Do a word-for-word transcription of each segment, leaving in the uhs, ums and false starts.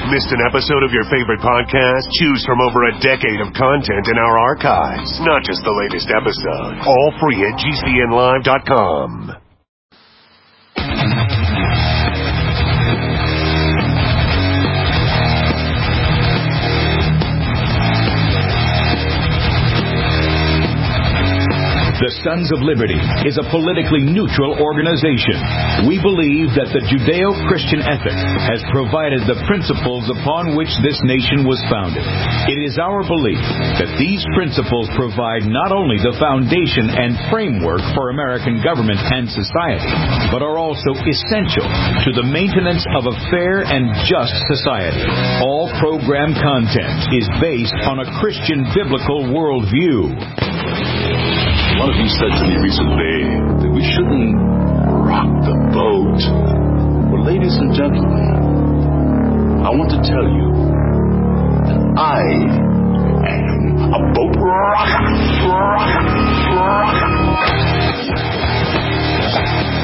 Missed an episode of your favorite podcast? Choose from over a decade of content in our archives. Not just the latest episode. All free at G C N live dot com. The Sons of Liberty is a politically neutral organization. We believe that the Judeo-Christian ethic has provided the principles upon which this nation was founded. It is our belief that these principles provide not only the foundation and framework for American government and society, but are also essential to the maintenance of a fair and just society. All program content is based on a Christian biblical worldview. One of you said to me recently that we shouldn't rock the boat. Well, ladies and gentlemen, I want to tell you that I am a boat rocker. rocker, rocker.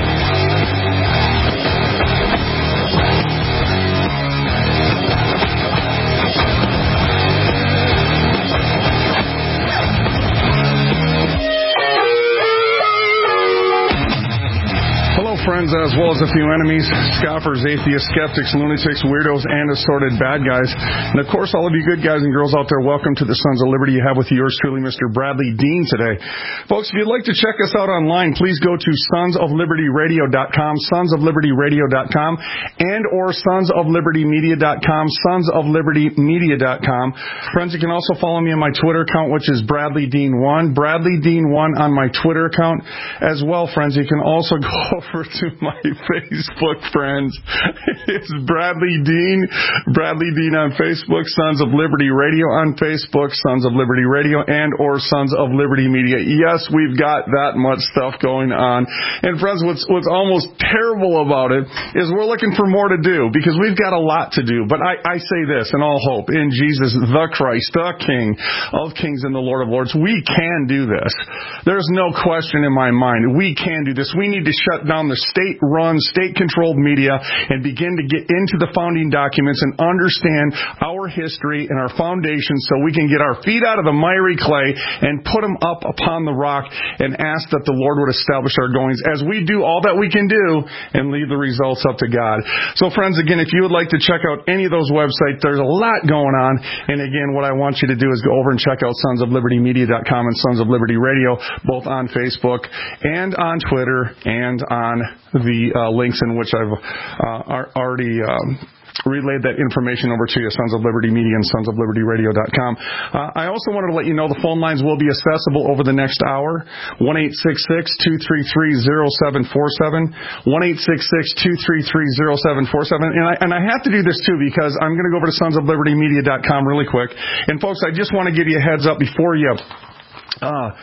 Friends, as well as a few enemies, scoffers, atheists, skeptics, lunatics, weirdos, and assorted bad guys. And of course, all of you good guys and girls out there, welcome to the Sons of Liberty. You have with you yours truly, Mister Bradley Dean today. Folks, if you'd like to check us out online, please go to sons of liberty radio dot com, sons of liberty radio dot com, and or sons of liberty media dot com, sons of liberty media dot com. Friends, you can also follow me on my Twitter account, which is Bradley Dean one, Bradley Dean one on my Twitter account. As well, friends, you can also go over to my Facebook friends. It's Bradley Dean. Bradley Dean on Facebook, Sons of Liberty Radio on Facebook, Sons of Liberty Radio, and or Sons of Liberty Media. Yes, we've got that much stuff going on. And friends, what's what's almost terrible about it is we're looking for more to do because we've got a lot to do. But I, I say this in all hope, in Jesus, the Christ, the King of Kings and the Lord of Lords, we can do this. There's no question in my mind. We can do this. We need to shut down the state-run, state-controlled media and begin to get into the founding documents and understand our history and our foundation so we can get our feet out of the miry clay and put them up upon the rock and ask that the Lord would establish our goings as we do all that we can do and leave the results up to God. So, friends, again, if you would like to check out any of those websites, there's a lot going on. And, again, what I want you to do is go over and check out sons of liberty media dot com and Sons of Liberty Radio, both on Facebook and on Twitter and on the uh, links in which I've uh, already um, relayed that information over to you, Sons of Liberty Media and Sons of Liberty Radio dot com. Uh, I also wanted to let you know the phone lines will be accessible over the next hour. one eight six six, two three three, zero seven four seven. one eight six six, two three three, zero seven four seven. And I, and I have to do this, too, because I'm going to go over to Sons of Liberty Media dot com really quick. And, folks, I just want to give you a heads up before you... Uh,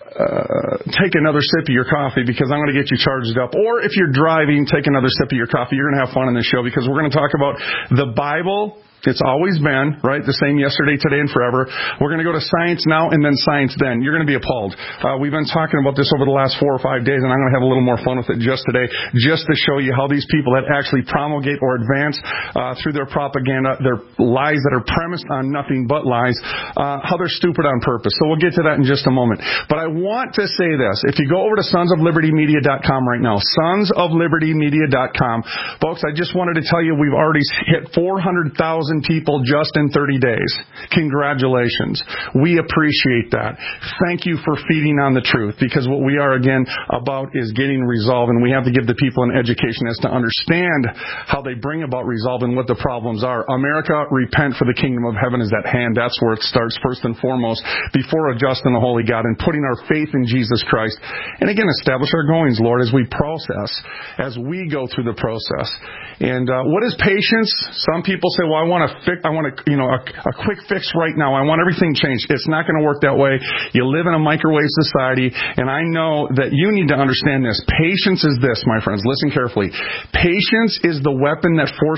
Uh, take another sip of your coffee because I'm going to get you charged up. Or if you're driving, take another sip of your coffee. You're going to have fun in this show because we're going to talk about the Bible. It's always been, right, the same yesterday, today, and forever. We're going to go to science now and then science then. You're going to be appalled. Uh, we've been talking about this over the last four or five days, and I'm going to have a little more fun with it just today, just to show you how these people that actually promulgate or advance uh, through their propaganda, their lies that are premised on nothing but lies, uh, how they're stupid on purpose. So we'll get to that in just a moment. But I want to say this. If you go over to sons of liberty media dot com right now, sons of liberty media dot com, folks, I just wanted to tell you we've already hit four hundred thousand people just in thirty days. Congratulations. We appreciate that. Thank you for feeding on the truth, because what we are, again, about is getting resolve, and we have to give the people an education as to understand how they bring about resolve and what the problems are. America, repent, for the kingdom of heaven is at hand. That's where it starts first and foremost, before a just and a holy God, and putting our faith in Jesus Christ. And again, establish our goings, Lord, as we process, as we go through the process. And uh, what is patience? Some people say, well, I want to fix, I want to, you know, a, a quick fix right now. I want everything changed. It's not going to work that way. You live in a microwave society, and I know that you need to understand this. Patience is this, my friends. Listen carefully. Patience is the weapon that forces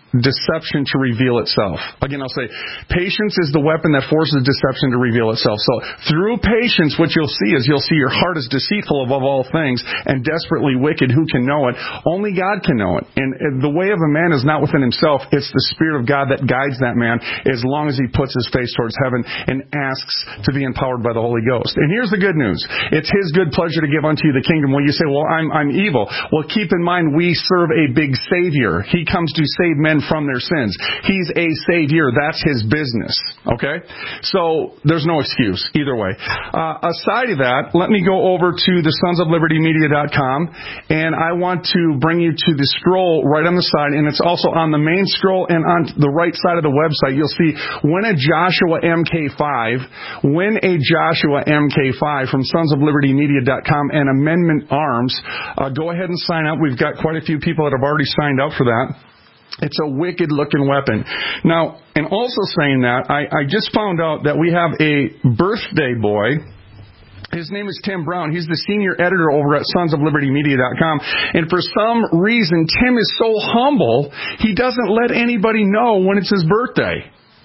deception to reveal itself. Again, I'll say, patience is the weapon that forces deception to reveal itself. So through patience, what you'll see is you'll see your heart is deceitful above all things and desperately wicked. Who can know it? Only God can know it. And the way of a man is not within himself. It's the Spirit of God that guides that man as long as he puts his face towards heaven and asks to be empowered by the Holy Ghost. And here's the good news. It's His good pleasure to give unto you the kingdom. When you say, well, I'm, I'm evil. Well, keep in mind, we serve a big Savior. He comes to save men from their sins. He's a Savior. That's His business. Okay? So there's no excuse either way. Uh, aside of that, let me go over to the sons of liberty media dot com, and I want to bring you to the scroll right on the side, and it's also on the main scroll and on the right side of the website. You'll see Win a Joshua M K five, Win a Joshua M K five from sons of liberty media dot com and Amendment Arms. Uh, go ahead and sign up. We've got quite a few people that have already signed up for that. It's a wicked-looking weapon. Now, and also saying that, I, I just found out that we have a birthday boy. His name is Tim Brown. He's the senior editor over at sons of liberty media dot com. And for some reason, Tim is so humble, he doesn't let anybody know when it's his birthday.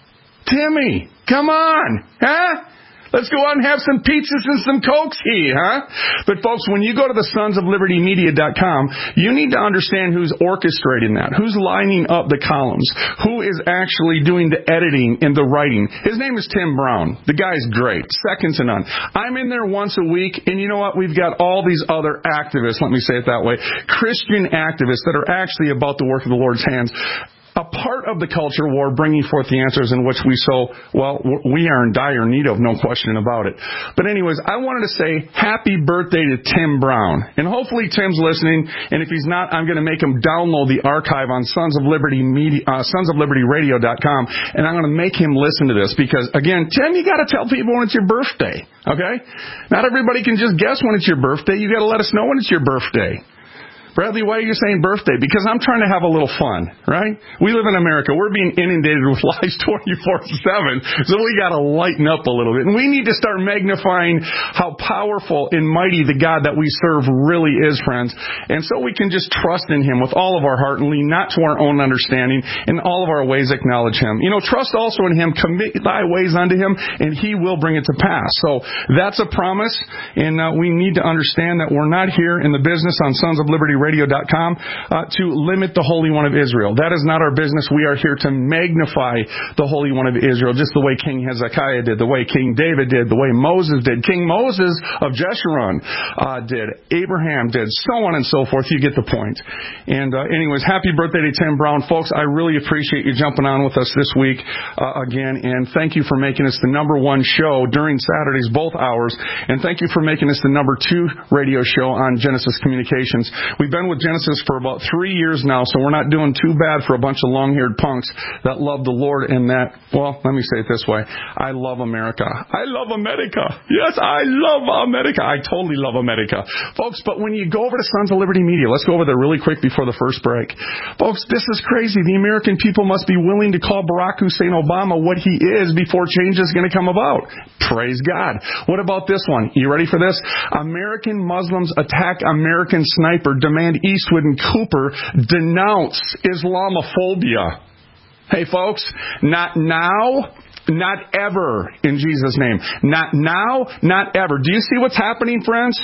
Timmy, come on, huh? Let's go out and have some pizzas and some Cokes here, huh? But folks, when you go to the sons of liberty media dot com, you need to understand who's orchestrating that, who's lining up the columns, who is actually doing the editing and the writing. His name is Tim Brown. The guy's great, second to none. I'm in there once a week, and you know what? We've got all these other activists, let me say it that way, Christian activists that are actually about the work of the Lord's hands. A part of the culture war, bringing forth the answers in which we so, well, we are in dire need of, no question about it. But anyways, I wanted to say happy birthday to Tim Brown. And hopefully Tim's listening, and if he's not, I'm going to make him download the archive on Sons of Liberty Media, uh, sons of liberty radio dot com, and I'm going to make him listen to this because, again, Tim, you got to tell people when it's your birthday, okay? Not everybody can just guess when it's your birthday. You got to let us know when it's your birthday. Bradley, why are you saying birthday? Because I'm trying to have a little fun, right? We live in America. We're being inundated with lies twenty-four seven, so we got to lighten up a little bit. And we need to start magnifying how powerful and mighty the God that we serve really is, friends. And so we can just trust in Him with all of our heart and lean not to our own understanding. In all of our ways acknowledge Him. You know, trust also in Him. Commit thy ways unto Him, and He will bring it to pass. So that's a promise, and uh, we need to understand that we're not here in the business on Sons of Liberty radio dot com uh, to limit the Holy One of Israel. That is not our business. We are here to magnify the Holy One of Israel, just the way King Hezekiah did, the way King David did, the way Moses did, King Moses of Jeshurun uh, did, Abraham did, so on and so forth. You get the point. And uh, anyways, happy birthday to Tim Brown. Folks, I really appreciate you jumping on with us this week uh, again, and thank you for making us the number one show during Saturdays, both hours, and thank you for making us the number two radio show on Genesis Communications. We've been with Genesis for about three years now, so we're not doing too bad for a bunch of long-haired punks that love the Lord and that, well, let me say it this way. I love America. I love America. Yes, I love America. I totally love America. Folks, but when you go over to Sons of Liberty Media, let's go over there really quick before the first break. Folks, this is crazy. The American people must be willing to call Barack Hussein Obama what he is before change is going to come about. Praise God. What about this one? You ready for this? American Muslims attack American sniper, demand Eastwood and Cooper denounce Islamophobia. Hey, folks, not now, not ever, in Jesus' name. Not now, not ever. Do you see what's happening, friends?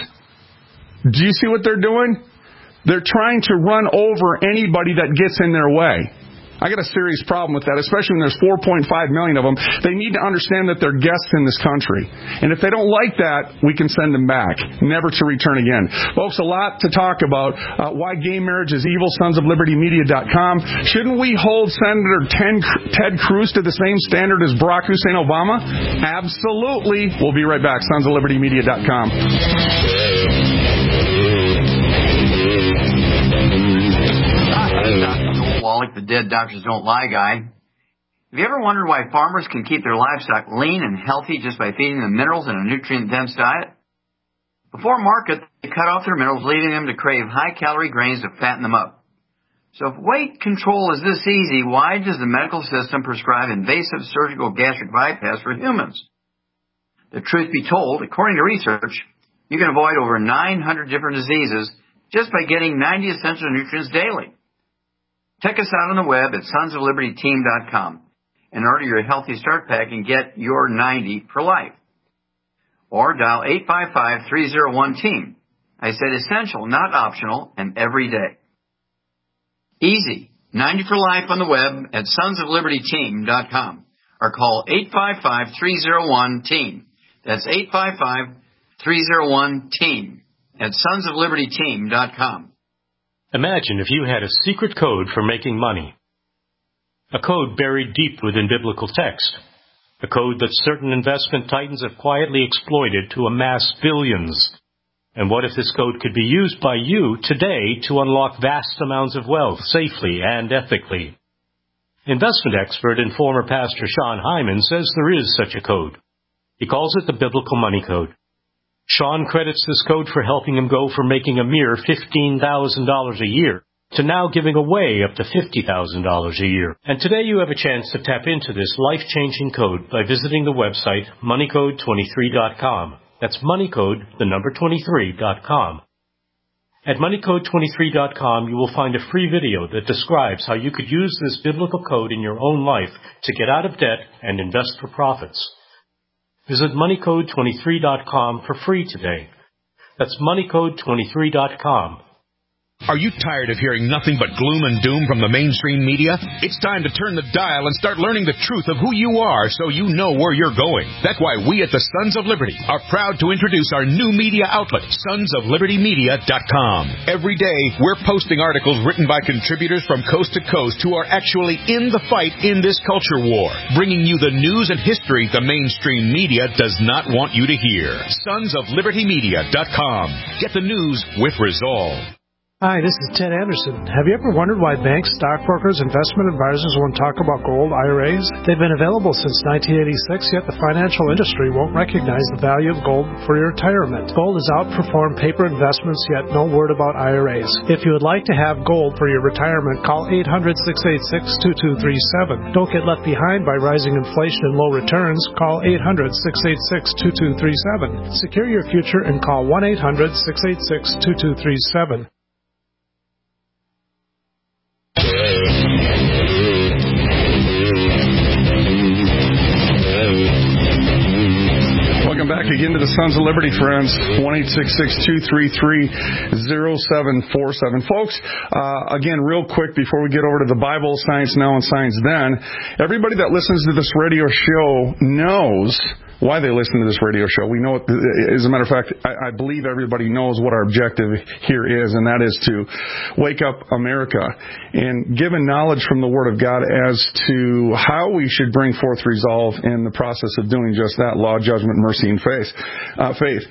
Do you see what they're doing? They're trying to run over anybody that gets in their way. I got a serious problem with that, especially when there's four point five million of them. They need to understand that they're guests in this country. And if they don't like that, we can send them back, never to return again. Folks, a lot to talk about. Uh, why gay marriage is evil, sons of liberty media dot com. Shouldn't we hold Senator Ted Cruz to the same standard as Barack Hussein Obama? Absolutely. We'll be right back. sons of liberty media dot com. Wallach, the dead doctors don't lie guy. Have you ever wondered why farmers can keep their livestock lean and healthy just by feeding them minerals in a nutrient-dense diet? Before market, they cut off their minerals, leaving them to crave high-calorie grains to fatten them up. So if weight control is this easy, why does the medical system prescribe invasive surgical gastric bypass for humans? The truth be told, according to research, you can avoid over nine hundred different diseases just by getting ninety essential nutrients daily. Check us out on the web at sons of liberty team dot com and order your Healthy Start Pack and get your ninety for life. Or dial eight five five, three oh one, team. I said essential, not optional, and every day. Easy. ninety for life on the web at sons of liberty team dot com or call eight five five, three oh one, team. That's eight five five, three oh one, team at sons of liberty team dot com. Imagine if you had a secret code for making money. A code buried deep within biblical text. A code that certain investment titans have quietly exploited to amass billions. And what if this code could be used by you today to unlock vast amounts of wealth safely and ethically? Investment expert and former pastor Sean Hyman says there is such a code. He calls it the Biblical Money Code. Sean credits this code for helping him go from making a mere fifteen thousand dollars a year to now giving away up to fifty thousand dollars a year. And today you have a chance to tap into this life-changing code by visiting the website money code twenty-three dot com. That's moneycode, the number twenty-three dot com. At money code twenty-three dot com, you will find a free video that describes how you could use this biblical code in your own life to get out of debt and invest for profits. Visit money code twenty-three dot com for free today. That's money code twenty-three dot com. Are you tired of hearing nothing but gloom and doom from the mainstream media? It's time to turn the dial and start learning the truth of who you are so you know where you're going. That's why we at the Sons of Liberty are proud to introduce our new media outlet, sons of liberty media dot com. Every day, we're posting articles written by contributors from coast to coast who are actually in the fight in this culture war, bringing you the news and history the mainstream media does not want you to hear. sons of liberty media dot com. Get the news with resolve. Hi, this is Ted Anderson. Have you ever wondered why banks, stockbrokers, investment advisors won't talk about gold I R As? They've been available since nineteen eighty-six, yet the financial industry won't recognize the value of gold for your retirement. Gold has outperformed paper investments, yet no word about I R As. If you would like to have gold for your retirement, call eight hundred, six eight six, two two three seven. Don't get left behind by rising inflation and low returns. Call eight hundred, six eight six, two two three seven. Secure your future and call one eight hundred, six eight six, two two three seven. Welcome back again to the Sons of Liberty, friends. one eight six six, two three three, zero seven four seven. Folks, uh, again, real quick before we get over to the Bible, Science Now and Science Then, everybody that listens to this radio show knows why they listen to this radio show. We know, as a matter of fact, I, I believe everybody knows what our objective here is, and that is to wake up America and give a knowledge from the Word of God as to how we should bring forth resolve in the process of doing just that: law, judgment, mercy, and faith. Uh, faith.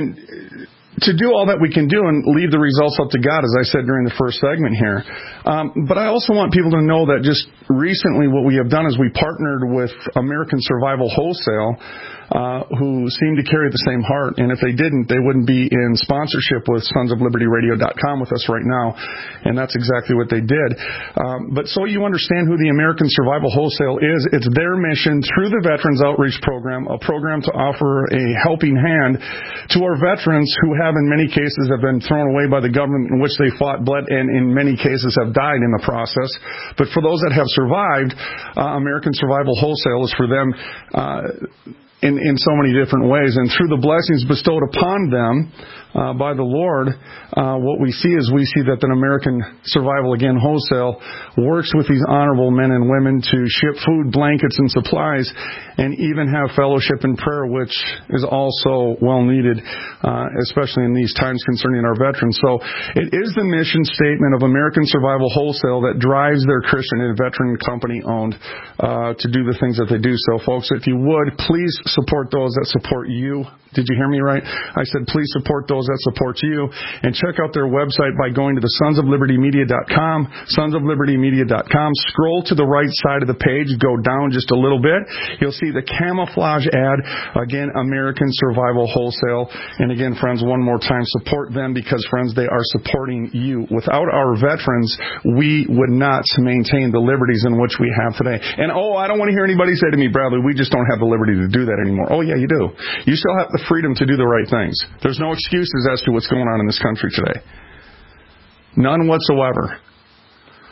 And to do all that we can do and leave the results up to God, as I said during the first segment here. Um, but I also want people to know that just recently what we have done is we partnered with American Survival Wholesale, uh, who seem to carry the same heart. And if they didn't, they wouldn't be in sponsorship with sons of liberty radio dot com with us right now. And that's exactly what they did. Um, but so you understand who the American Survival Wholesale is, it's their mission through the Veterans Outreach Program, a program to offer a helping hand to our veterans who have in many cases have been thrown away by the government in which they fought, bled, and in many cases have died in the process. But for those that have survived, uh, American Survival Wholesale is for them uh, in, in so many different ways. And through the blessings bestowed upon them uh, by the Lord, uh, what we see is we see that an American Survival, again, Wholesale, works with these honorable men and women to ship food, blankets, and supplies, and even have fellowship and prayer, which is also well needed, uh, especially in these times concerning our veterans. So it is the mission statement of American Survival Wholesale that drives their Christian and veteran company owned uh, to do the things that they do. So, folks, if you would, please support those that support you. Did you hear me right? I said please support those that support you, and check out their website by going to the sons of liberty media dot com, sons of liberty media dot com. Scroll to the right side of the page, go down just a little bit. You'll see the camouflage ad, again, American Survival Wholesale. And again, friends, one more time, support them because, friends, they are supporting you. Without our veterans, we would not maintain the liberties in which we have today. And, oh, I don't want to hear anybody say to me, Bradley, we just don't have the liberty to do that anymore. Oh, yeah, you do. You still have the freedom to do the right things. There's no excuses as to what's going on in this country today. None whatsoever.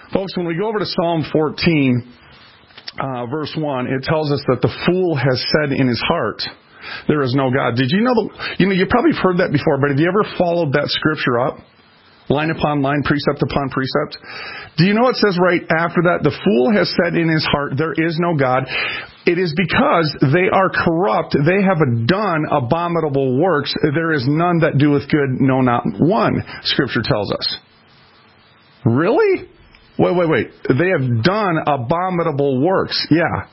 Folks, when we go over to Psalm fourteen, uh, verse one, it tells us that the fool has said in his heart, there is no God. Did you know, the, you know, you probably have heard that before, but have you ever followed that scripture up? Line upon line, precept upon precept. Do you know what it says right after that? The fool has said in his heart, there is no God. It is because they are corrupt. They have done abominable works. There is none that doeth good, no, not one, Scripture tells us. Really? Wait, wait, wait. They have done abominable works. Yeah.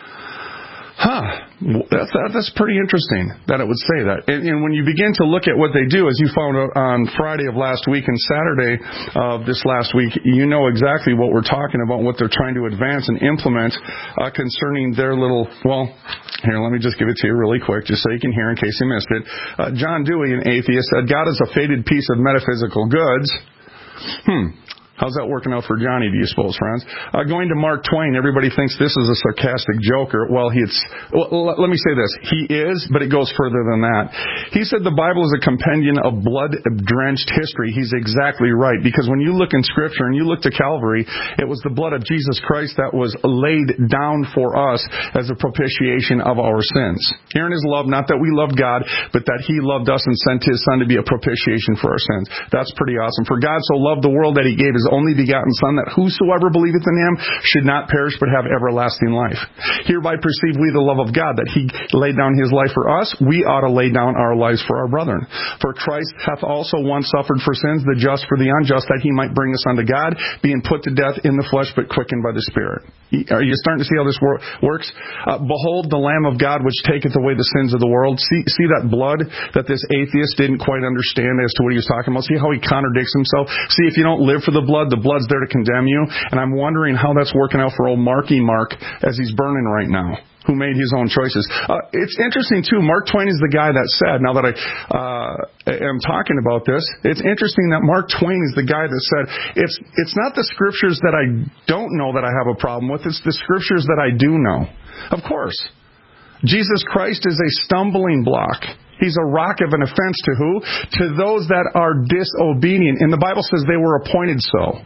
Huh. That's, that, that's pretty interesting that it would say that. And, and when you begin to look at what they do, as you found out on Friday of last week and Saturday of this last week, you know exactly what we're talking about, what they're trying to advance and implement uh, concerning their little, well, here, let me just give it to you really quick, just so you can hear in case you missed it. Uh, John Dewey, an atheist, said, God is a faded piece of metaphysical goods. Hmm. How's that working out for Johnny, do you suppose, friends? Uh, going to Mark Twain, everybody thinks this is a sarcastic joker. Well, he's, well, let me say this. He is, but it goes further than that. He said the Bible is a compendium of blood-drenched history. He's exactly right, because when you look in Scripture and you look to Calvary, it was the blood of Jesus Christ that was laid down for us as a propitiation of our sins. Here in His love, not that we loved God, but that He loved us and sent His Son to be a propitiation for our sins. That's pretty awesome. For God so loved the world that He gave His only begotten Son, that whosoever believeth in Him should not perish but have everlasting life. Hereby perceive we the love of God, that He laid down His life for us. We ought to lay down our lives for our brethren. For Christ hath also once suffered for sins, the just for the unjust, that He might bring us unto God, being put to death in the flesh, but quickened by the Spirit. Are you starting to see how this wor- works? Uh, Behold the Lamb of God, which taketh away the sins of the world. See, see that blood that this atheist didn't quite understand as to what he was talking about? See how he contradicts himself? See, if you don't live for the blood, the blood's there to condemn you. And I'm wondering how that's working out for old Marky Mark as he's burning right now, who made his own choices. Uh, it's interesting, too. Mark Twain is the guy that said, now that I uh, am talking about this, it's interesting that Mark Twain is the guy that said, it's it's not the Scriptures that I don't know that I have a problem with, it's the Scriptures that I do know. Of course. Jesus Christ is a stumbling block. He's a rock of an offense to who? To those that are disobedient. And the Bible says they were appointed so.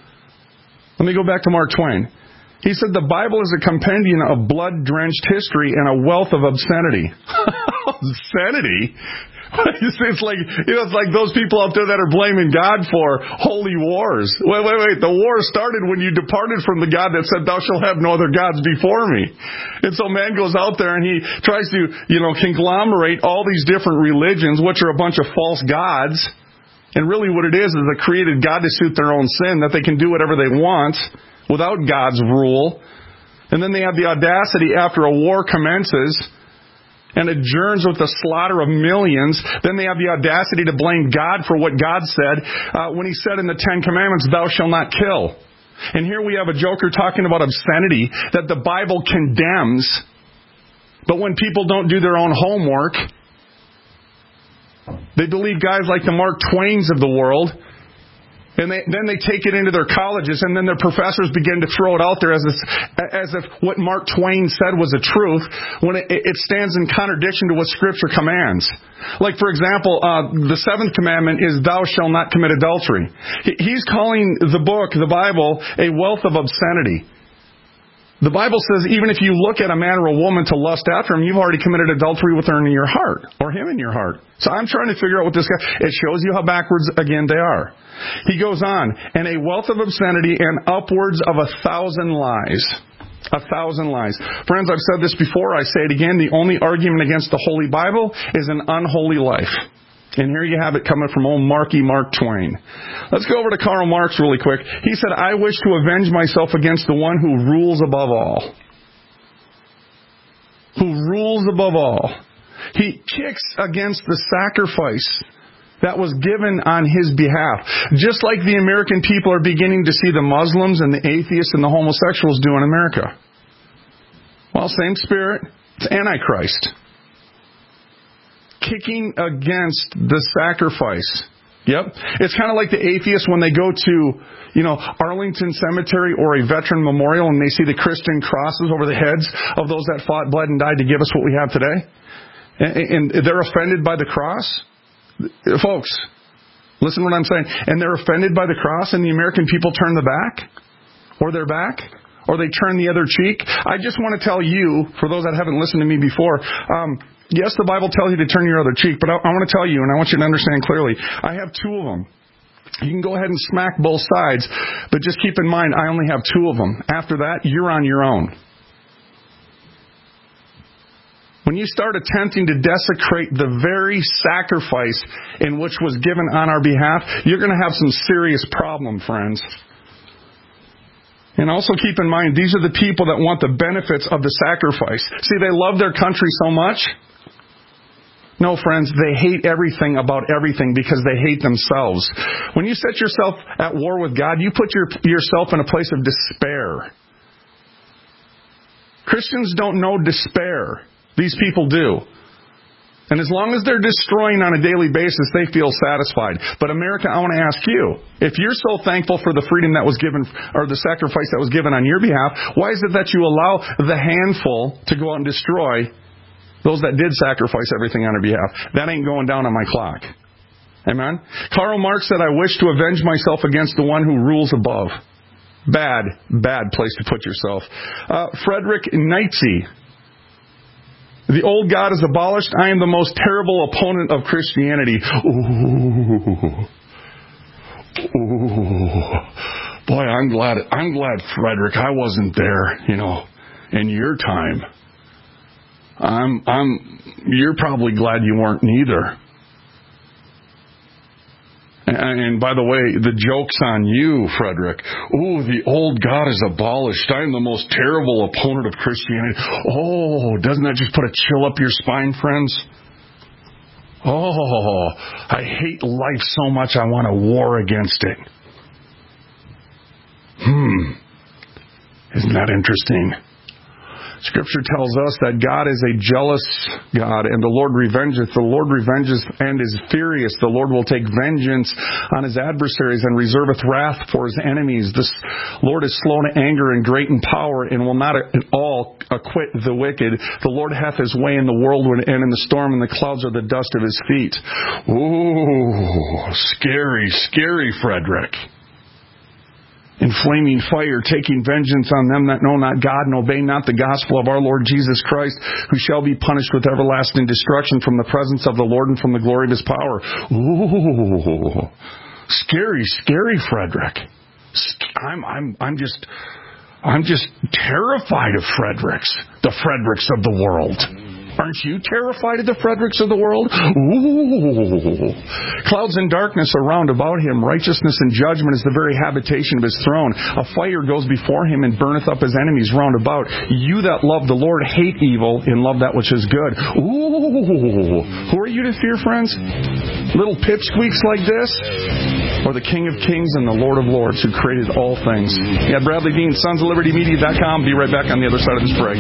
Let me go back to Mark Twain. He said the Bible is a compendium of blood-drenched history and a wealth of obscenity. Obscenity? It's like, you know, it's like those people out there that are blaming God for holy wars. Wait, wait, wait. The war started when you departed from the God that said, thou shalt have no other gods before me. And so man goes out there and he tries to, you know, conglomerate all these different religions, which are a bunch of false gods. And really what it is is a created God to suit their own sin, that they can do whatever they want without God's rule. And then they have the audacity after a war commences and adjourns with the slaughter of millions, then they have the audacity to blame God for what God said uh, when He said in the Ten Commandments, thou shalt not kill. And here we have a joker talking about obscenity that the Bible condemns. But when people don't do their own homework, they believe guys like the Mark Twains of the world. And they, then they take it into their colleges, and then their professors begin to throw it out there as if, as if what Mark Twain said was the truth, when it, it stands in contradiction to what Scripture commands. Like, for example, uh, the seventh commandment is, thou shalt not commit adultery. He, he's calling the book, the Bible, a wealth of obscenity. The Bible says even if you look at a man or a woman to lust after him, you've already committed adultery with her in your heart, or him in your heart. So I'm trying to figure out what this guy... It shows you how backwards, again, they are. He goes on, and a wealth of obscenity and upwards of a thousand lies. A thousand lies. Friends, I've said this before, I say it again, the only argument against the Holy Bible is an unholy life. And here you have it coming from old Marky Mark Twain. Let's go over to Karl Marx really quick. He said, I wish to avenge myself against the one who rules above all. Who rules above all. He kicks against the sacrifice that was given on his behalf. Just like the American people are beginning to see the Muslims and the atheists and the homosexuals do in America. Well, same spirit. It's Antichrist. Kicking against the sacrifice. Yep. It's kind of like the atheists when they go to, you know, Arlington Cemetery or a veteran memorial and they see the Christian crosses over the heads of those that fought, bled, and died to give us what we have today. And, and they're offended by the cross. Folks, listen to what I'm saying. And they're offended by the cross and the American people turn the back. or their back, or they turn the other cheek. I just want to tell you, for those that haven't listened to me before, um, yes, the Bible tells you to turn your other cheek, but I, I want to tell you, and I want you to understand clearly, I have two of them. You can go ahead and smack both sides, but just keep in mind, I only have two of them. After that, you're on your own. When you start attempting to desecrate the very sacrifice in which was given on our behalf, you're going to have some serious problem, friends. And also keep in mind, these are the people that want the benefits of the sacrifice. See, they love their country so much. No, friends, they hate everything about everything because they hate themselves. When you set yourself at war with God, you put your, yourself in a place of despair. Christians don't know despair. These people do. And as long as they're destroying on a daily basis, they feel satisfied. But America, I want to ask you, if you're so thankful for the freedom that was given, or the sacrifice that was given on your behalf, why is it that you allow the handful to go out and destroy those that did sacrifice everything on their behalf? That ain't going down on my clock. Amen? Karl Marx said, I wish to avenge myself against the one who rules above. Bad, bad place to put yourself. Uh, Friedrich Nietzsche. The old God is abolished. I am the most terrible opponent of Christianity. Ooh. Ooh. Boy, I'm glad, I'm glad, Frederick, I wasn't there, you know, in your time. I'm, I'm, you're probably glad you weren't neither. And, and by the way, the joke's on you, Frederick. Oh, the old God is abolished. I'm the most terrible opponent of Christianity. Oh, doesn't that just put a chill up your spine, friends? Oh, I hate life so much I want to war against it. Hmm. Isn't that interesting? Scripture tells us that God is a jealous God, and the Lord revengeth. The Lord revenges and is furious. The Lord will take vengeance on his adversaries and reserveth wrath for his enemies. The Lord is slow to anger and great in power, and will not at all acquit the wicked. The Lord hath his way in the whirlwind and in the storm, and the clouds are the dust of his feet. Ooh, scary, scary, Frederick. In flaming fire, taking vengeance on them that know not God and obey not the gospel of our Lord Jesus Christ, who shall be punished with everlasting destruction from the presence of the Lord and from the glory of his power. Ooh, scary, scary, Frederick. I'm, I'm, I'm just, I'm just terrified of Fredericks, the Fredericks of the world. Aren't you terrified of the Fredericks of the world? Ooh. Clouds and darkness are round about him. Righteousness and judgment is the very habitation of his throne. A fire goes before him and burneth up his enemies round about. You that love the Lord hate evil and love that which is good. Ooh. Who are you to fear, friends? Little pipsqueaks like this? Or the King of Kings and the Lord of Lords who created all things? Yeah, Bradley Dean, sons of liberty media dot com. Be right back on the other side of this break.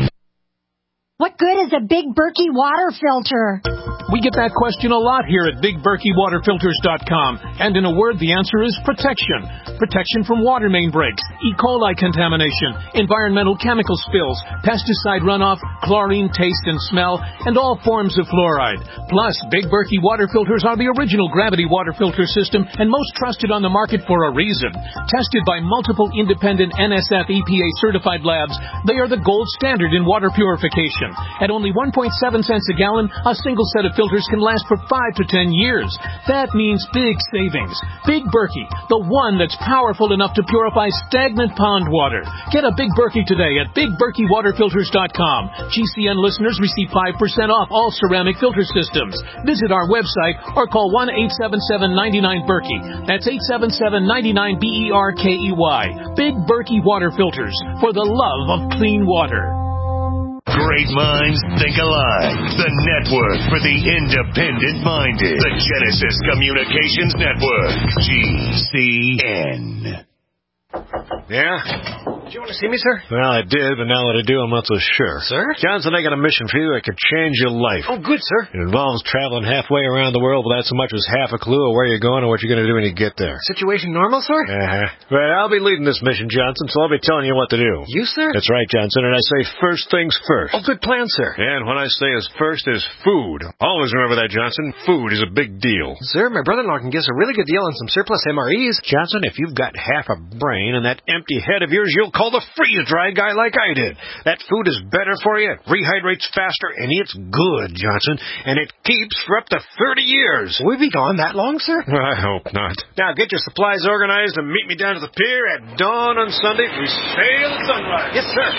What good is a Big Berkey water filter? We get that question a lot here at Big Berkey Water Filters dot com. And in a word, the answer is protection. Protection from water main breaks, E. coli contamination, environmental chemical spills, pesticide runoff, chlorine taste and smell, and all forms of fluoride. Plus, Big Berkey water filters are the original gravity water filter system and most trusted on the market for a reason. Tested by multiple independent N S F E P A certified labs, they are the gold standard in water purification. At only one point seven cents a gallon, a single set of filters can last for five to ten years. That means big savings. Big Berkey, the one that's powerful enough to purify stagnant pond water. Get a Big Berkey today at Big Berkey Water Filters dot com. G C N listeners receive five percent off all ceramic filter systems. Visit our website or call one eight seven seven, nine nine, Berkey. That's eight seven seven, nine nine, B E R K E Y. Big Berkey Water Filters, for the love of clean water. Great minds think alike. The network for the independent-minded. The Genesis Communications Network. G C N. Yeah? Did you want to see me, sir? Well, I did, but now that I do, I'm not so sure. Sir? Johnson, I got a mission for you that could change your life. Oh, good, sir. It involves traveling halfway around the world without so much as half a clue of where you're going or what you're going to do when you get there. Situation normal, sir? Uh-huh. Well, I'll be leading this mission, Johnson, so I'll be telling you what to do. You, sir? That's right, Johnson, and I say first things first. Oh, good plan, sir. And when I say is first is food. Always remember that, Johnson. Food is a big deal. Sir, my brother-in-law can give us a really good deal on some surplus M R Es. Johnson, if you've got half a brain and that empty head of yours, you'll call the freeze-dry guy like I did. That food is better for you, it rehydrates faster, and it's good, Johnson. And it keeps for up to thirty years. Will we be gone that long, sir? I hope not. Now, get your supplies organized and meet me down to the pier at dawn on Sunday. We sail at sunrise. Yes, sir.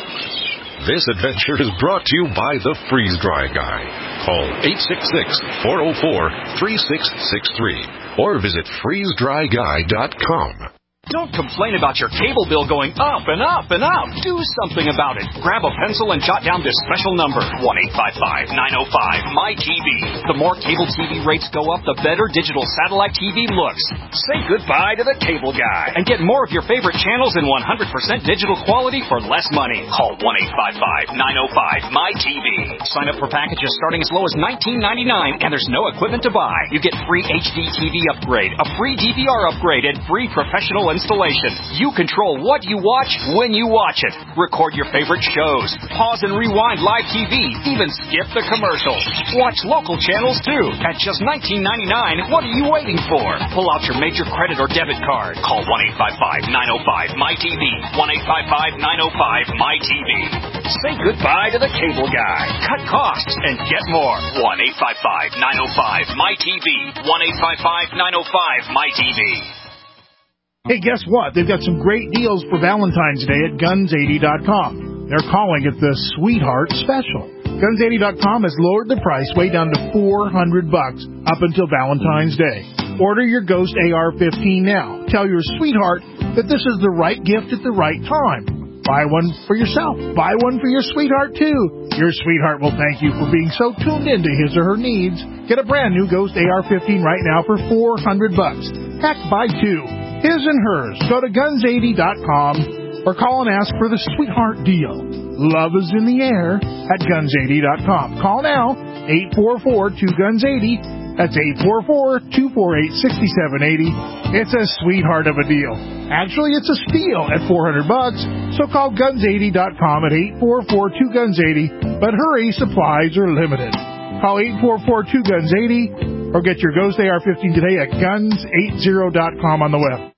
This adventure is brought to you by the Freeze Dry Guy. Call eight six six, four oh four, three six six three or visit freeze dry guy dot com. Don't complain about your cable bill going up and up and up. Do something about it. Grab a pencil and jot down this special number, one eight five five, nine oh five, M Y T V. The more cable T V rates go up, the better digital satellite T V looks. Say goodbye to the cable guy and get more of your favorite channels in one hundred percent digital quality for less money. Call one eight five five, nine oh five, M Y T V. Sign up for packages starting as low as nineteen ninety-nine, and there's no equipment to buy. You get free H D T V upgrade, a free D V R upgrade, and free professional installation. You control what you watch when you watch it. Record your favorite shows. Pause and rewind live T V. Even skip the commercials. Watch local channels too. At just nineteen ninety-nine, what are you waiting for? Pull out your major credit or debit card. Call one eight five five, nine oh five, M Y T V. one eight five five, nine oh five, M Y T V. Say goodbye to the cable guy. Cut costs and get more. one eight five five, nine oh five, M Y T V. one eight five five, nine oh five, M Y T V. Hey, guess what? They've got some great deals for Valentine's Day at guns eighty dot com. They're calling it the Sweetheart Special. guns eighty dot com has lowered the price way down to four hundred bucks up until Valentine's Day. Order your Ghost A R fifteen now. Tell your sweetheart that this is the right gift at the right time. Buy one for yourself. Buy one for your sweetheart, too. Your sweetheart will thank you for being so tuned into his or her needs. Get a brand new Ghost A R fifteen right now for four hundred bucks. Heck, buy two. His and hers. Go to guns eighty dot com or call and ask for the Sweetheart deal. Love is in the air at guns eighty dot com. Call now, eight four four, two guns eighty. That's eight four four, two four eight, six seven eight zero. It's a sweetheart of a deal. Actually, it's a steal at four hundred bucks. So call guns eighty dot com at eight four four, two guns eighty. But hurry, supplies are limited. Call eight four four, two guns eighty or get your Ghost A R fifteen today at guns eighty dot com on the web.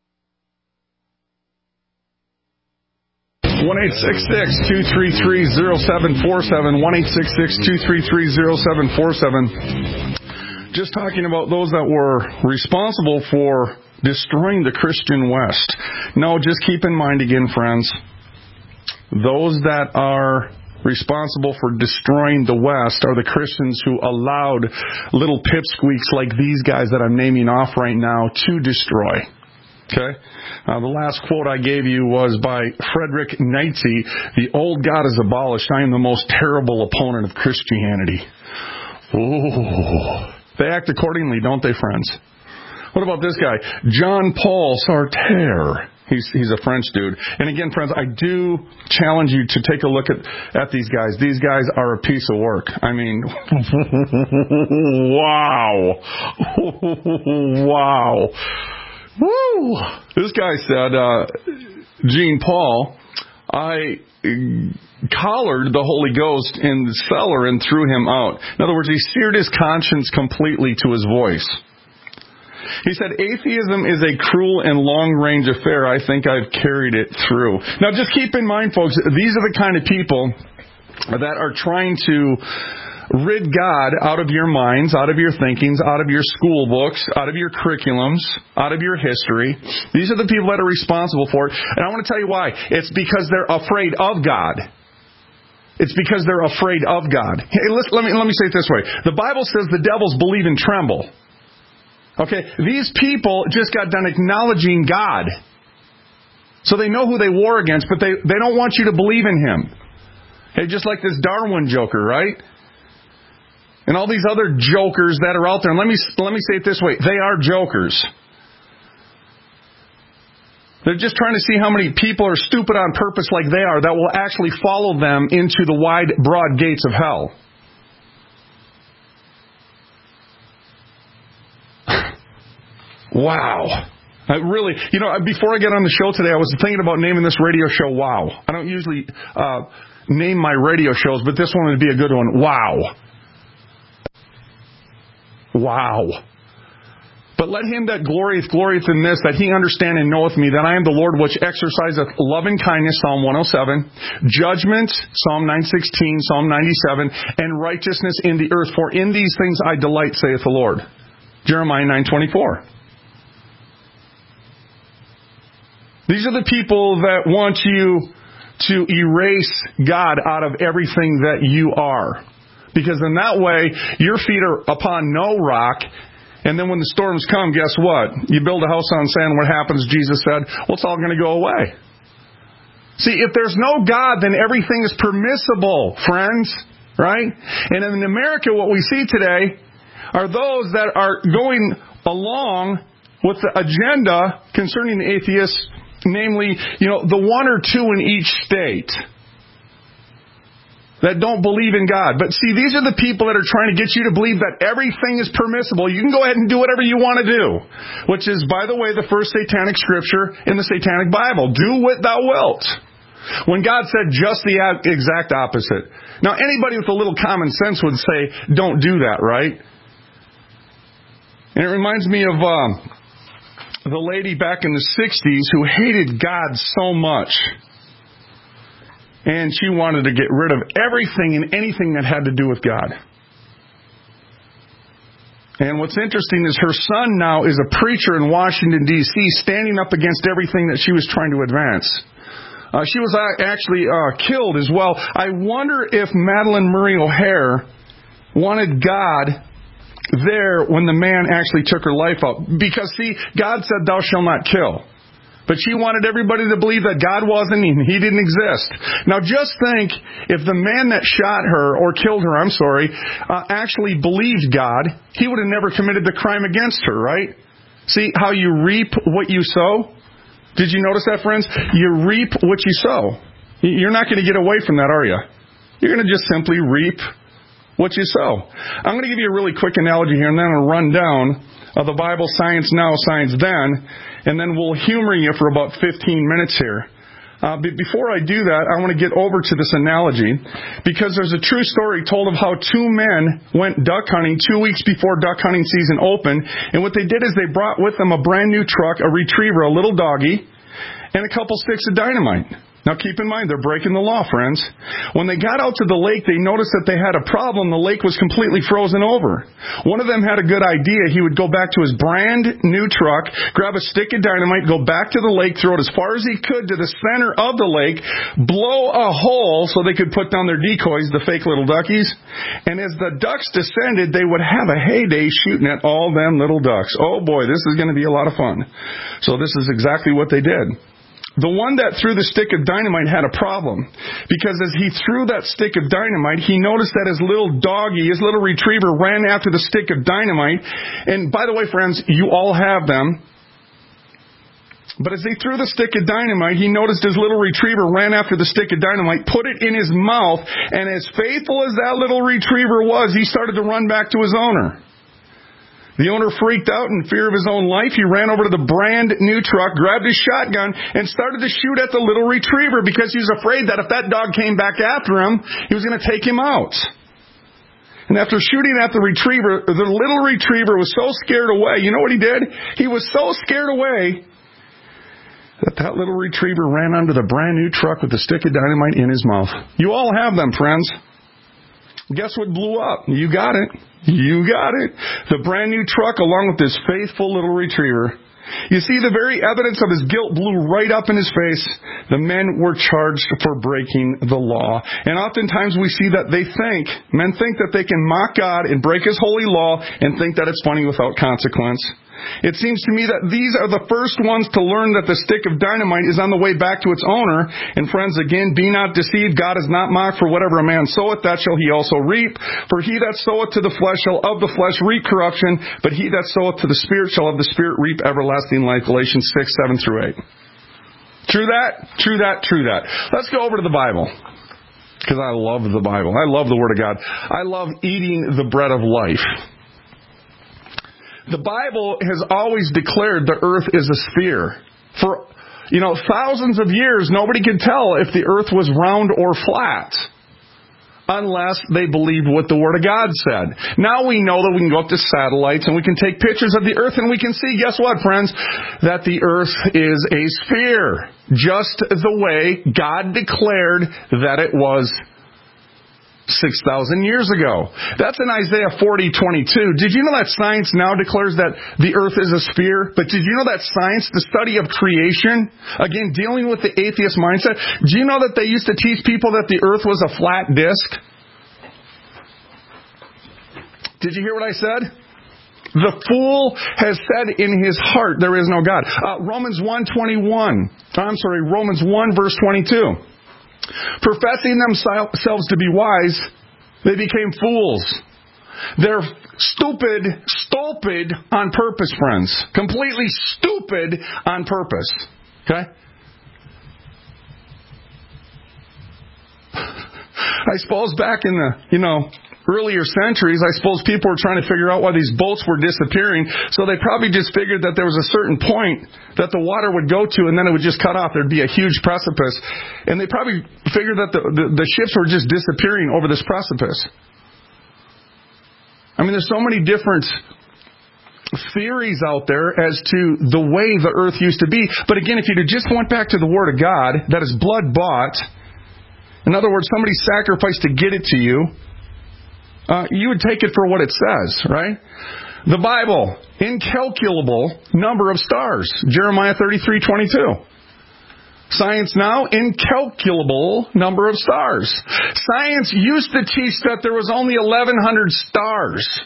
one eight six six, two three three, zero seven four seven, one eight six six, two three three, zero seven four seven. Just talking about those that were responsible for destroying the Christian West. No, just keep in mind again, friends, those that are responsible for destroying the West are the Christians who allowed little pipsqueaks like these guys that I'm naming off right now to destroy. Okay? Uh, the last quote I gave you was by Frederick Nietzsche. The old God is abolished. I am the most terrible opponent of Christianity. Ooh. They act accordingly, don't they, friends? What about this guy? John Paul Sartre. He's he's a French dude. And again, friends, I do challenge you to take a look at, at these guys. These guys are a piece of work. I mean, wow. Wow. Woo! This guy said, uh, Jean Paul, I collared the Holy Ghost in the cellar and threw him out. In other words, he seared his conscience completely to his voice. He said, atheism is a cruel and long-range affair. I think I've carried it through. Now, just keep in mind, folks, these are the kind of people that are trying to rid God out of your minds, out of your thinkings, out of your school books, out of your curriculums, out of your history. These are the people that are responsible for it. And I want to tell you why. It's because they're afraid of God. It's because they're afraid of God. Hey, let, let me let me say it this way. The Bible says the devils believe and tremble. Okay, these people just got done acknowledging God. So they know who they war against, but they, they don't want you to believe in Him. Hey, just like this Darwin joker, right? And all these other jokers that are out there. And let me let me say it this way. They are jokers. They're just trying to see how many people are stupid on purpose like they are that will actually follow them into the wide, broad gates of hell. Wow. I really, you know, before I get on the show today, I was thinking about naming this radio show Wow. I don't usually uh, name my radio shows, but this one would be a good one. Wow. Wow. But let him that glorieth, glorieth in this, that he understand and knoweth me, that I am the Lord which exerciseth loving kindness, Psalm one oh seven, judgment, Psalm nine sixteen, Psalm ninety-seven, and righteousness in the earth. For in these things I delight, saith the Lord. Jeremiah nine twenty-four. These are the people that want you to erase God out of everything that you are. Because in that way, your feet are upon no rock. And then when the storms come, guess what? You build a house on sand, what happens? Jesus said, well, it's all going to go away. See, if there's no God, then everything is permissible, friends. Right? And in America, what we see today are those that are going along with the agenda concerning the atheists, namely, you know, the one or two in each state that don't believe in God. But see, these are the people that are trying to get you to believe that everything is permissible. You can go ahead and do whatever you want to do, which is, by the way, the first satanic scripture in the satanic Bible. Do what thou wilt. When God said just the exact opposite. Now, anybody with a little common sense would say, don't do that, right? And it reminds me of um, the lady back in the sixties who hated God so much. And she wanted to get rid of everything and anything that had to do with God. And what's interesting is her son now is a preacher in Washington, D C, standing up against everything that she was trying to advance. Uh, she was actually uh, killed as well. I wonder if Madalyn Murray O'Hair wanted God there when the man actually took her life out. Because, see, God said, thou shalt not kill. But she wanted everybody to believe that God wasn't, and He didn't exist. Now just think, if the man that shot her, or killed her, I'm sorry, uh, actually believed God, he would have never committed the crime against her, right? See how you reap what you sow? Did you notice that, friends? You reap what you sow. You're not going to get away from that, are you? You're going to just simply reap what you sow. I'm going to give you a really quick analogy here, and then I'll run down of the Bible, Science Now, Science Then, and then we'll humor you for about fifteen minutes here. Uh, but before I do that, I want to get over to this analogy, because there's a true story told of how two men went duck hunting two weeks before duck hunting season opened, and what they did is they brought with them a brand new truck, a retriever, a little doggy, and a couple sticks of dynamite. Now keep in mind, they're breaking the law, friends. When they got out to the lake, they noticed that they had a problem. The lake was completely frozen over. One of them had a good idea. He would go back to his brand new truck, grab a stick of dynamite, go back to the lake, throw it as far as he could to the center of the lake, blow a hole so they could put down their decoys, the fake little duckies. And as the ducks descended, they would have a heyday shooting at all them little ducks. Oh boy, this is going to be a lot of fun. So this is exactly what they did. The one that threw the stick of dynamite had a problem, because as he threw that stick of dynamite, he noticed that his little doggy, his little retriever, ran after the stick of dynamite. And by the way, friends, you all have them. But as he threw the stick of dynamite, he noticed his little retriever ran after the stick of dynamite, put it in his mouth, and as faithful as that little retriever was, he started to run back to his owner. The owner freaked out in fear of his own life. He ran over to the brand new truck, grabbed his shotgun, and started to shoot at the little retriever, because he was afraid that if that dog came back after him, he was going to take him out. And after shooting at the retriever, the little retriever was so scared away. You know what he did? He was so scared away that that little retriever ran onto the brand new truck with the stick of dynamite in his mouth. You all have them, friends. Guess what blew up? You got it. You got it. The brand new truck along with this faithful little retriever. You see, the very evidence of his guilt blew right up in his face. The men were charged for breaking the law. And oftentimes we see that they think, men think that they can mock God and break His holy law and think that it's funny without consequence. It seems to me that these are the first ones to learn that the stick of dynamite is on the way back to its owner. And friends, again, be not deceived. God is not mocked. For whatever a man soweth, that shall he also reap. For he that soweth to the flesh shall of the flesh reap corruption. But he that soweth to the Spirit shall of the Spirit reap everlasting life. Galatians six, seven through eight. True that? True that? True that. Let's go over to the Bible. Because I love the Bible. I love the Word of God. I love eating the bread of life. The Bible has always declared the earth is a sphere. For, you know, thousands of years, nobody could tell if the earth was round or flat, unless they believed what the Word of God said. Now we know that we can go up to satellites and we can take pictures of the earth and we can see, guess what, friends? That the earth is a sphere. Just the way God declared that it was six thousand years ago. That's in Isaiah forty twenty-two. Did you know that science now declares that the earth is a sphere? But did you know that science, the study of creation, again, dealing with the atheist mindset, do you know that they used to teach people that the earth was a flat disc? Did you hear what I said? The fool has said in his heart, there is no God. Uh, Romans one twenty-one. I'm sorry, Romans one verse twenty-two. Professing themselves to be wise, they became fools. They're stupid, stupid on purpose, friends. Completely stupid on purpose. Okay? I suppose back in the, you know, earlier centuries, I suppose people were trying to figure out why these boats were disappearing. So they probably just figured that there was a certain point that the water would go to and then it would just cut off. There'd be a huge precipice. And they probably figured that the, the, the ships were just disappearing over this precipice. I mean, there's so many different theories out there as to the way the earth used to be. But again, if you just went back to the Word of God, that is blood bought. In other words, somebody sacrificed to get it to you. Uh, you would take it for what it says, right? The Bible, incalculable number of stars. Jeremiah thirty-three twenty-two. Science now, incalculable number of stars. Science used to teach that there was only eleven hundred stars.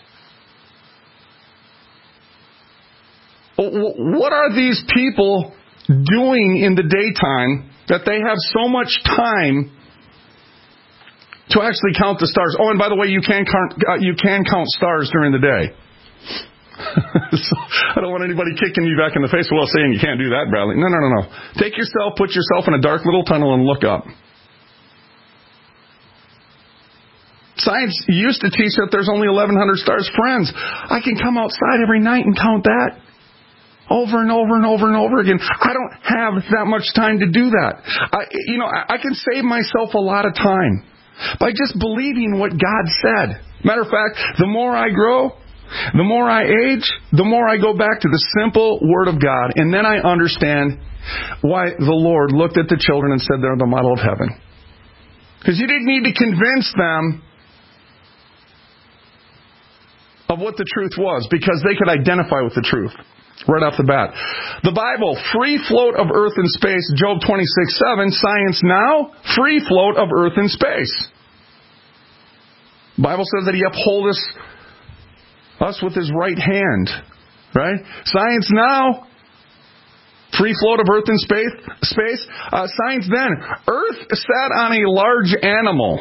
What are these people doing in the daytime that they have so much time to actually count the stars? Oh, and by the way, you can count, uh, you can count stars during the day. So, I don't want anybody kicking you back in the face while saying you can't do that, Bradley. No, no, no, no. Take yourself, put yourself in a dark little tunnel and look up. Science used to teach that there's only eleven hundred stars. Friends, I can come outside every night and count that over and over and over and over again. I don't have that much time to do that. I, you know, I, I can save myself a lot of time by just believing what God said. Matter of fact, the more I grow, the more I age, the more I go back to the simple Word of God. And then I understand why the Lord looked at the children and said they're the model of heaven. Because you didn't need to convince them of what the truth was, because they could identify with the truth right off the bat. The Bible, free float of earth and space, Job twenty-six seven. Science now, free float of earth and space. The Bible says that He upholdeth us with His right hand. Right? Science now, free float of earth and space. Space. Uh, science then, earth sat on a large animal.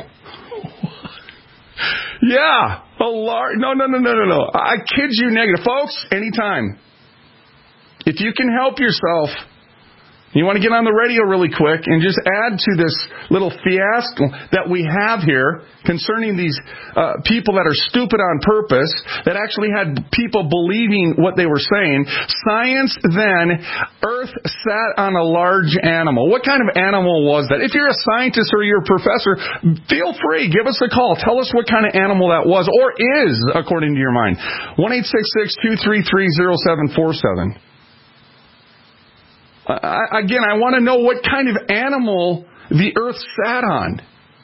Yeah, a large. No, no, no, no, no, no. I kid you negative, folks. Anytime. If you can help yourself, you want to get on the radio really quick and just add to this little fiasco that we have here concerning these uh, people that are stupid on purpose, that actually had people believing what they were saying. Science then, earth sat on a large animal. What kind of animal was that? If you're a scientist or you're a professor, feel free, give us a call. Tell us what kind of animal that was, or is, according to your mind. one eight six six, two three three, zero seven four seven. Uh, again, I want to know what kind of animal the earth sat on.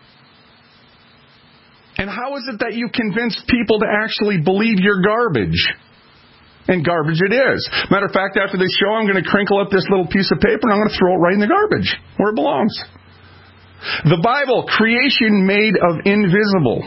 And how is it that you convince people to actually believe your garbage? And garbage it is. Matter of fact, after this show, I'm going to crinkle up this little piece of paper and I'm going to throw it right in the garbage, where it belongs. The Bible, creation made of invisible.